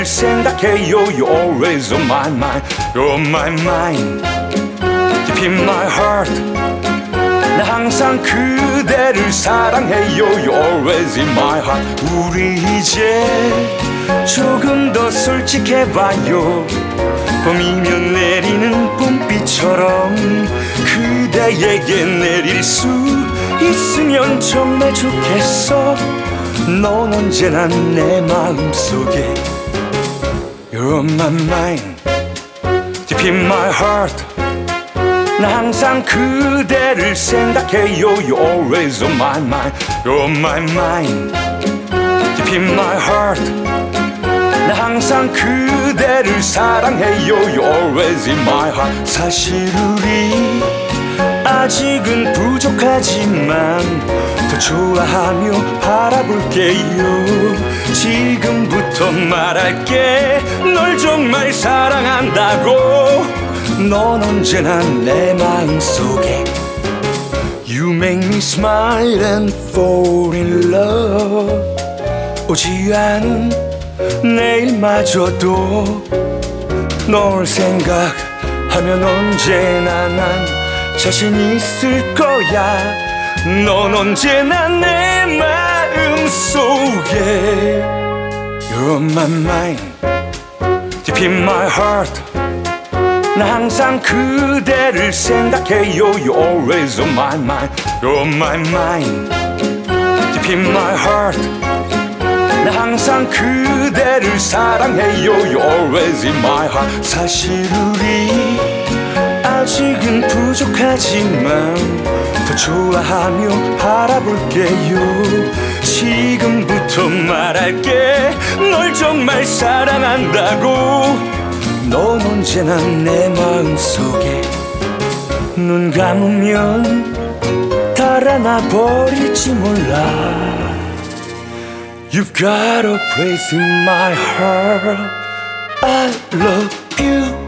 생각해요. You're always on my mind. You're on my mind. Deep in my heart. 나 항상 그대를 사랑해요. You're always in my heart. 우리 이제 조금 더 솔직해봐요. 봄이면 내리는 봄비처럼 그대에게 내릴 수 있으면 정말 좋겠어. 넌 언제나 내 마음속에 You're on my mind. Deep in my heart. 나 항상 그대를 생각해요. You're always on my mind. You're on my mind. Deep in my heart. 나 항상 그대를 사랑해요. You're always in my heart. 사실 우리 아직은 부족하지만 더 좋아하며 바라볼게요. 지금부터 말할게. 널 정말 사랑한다고. 넌 언제나 내 마음속에 You make me smile and fall in love. 오지 않은 내일마저도 널 생각하면 언제나 난 자신 있을 거야. 넌 언제나 내 마음속에 You're on my mind. Deep in my heart. 나 항상 그대를 생각해요. You're always on my mind. You're on my mind. Deep in my heart. 나 항상 그대를 사랑해요. You're always in my heart. 사실 우리 아직은 부족하지만 더 좋아하며 바라볼게요. 지금부터 말할게. 널 정말 사랑한다고. 넌 언제나 내 마음속에 눈 감으면 달아나 버릴지 몰라. You've got a place in my heart. I love you.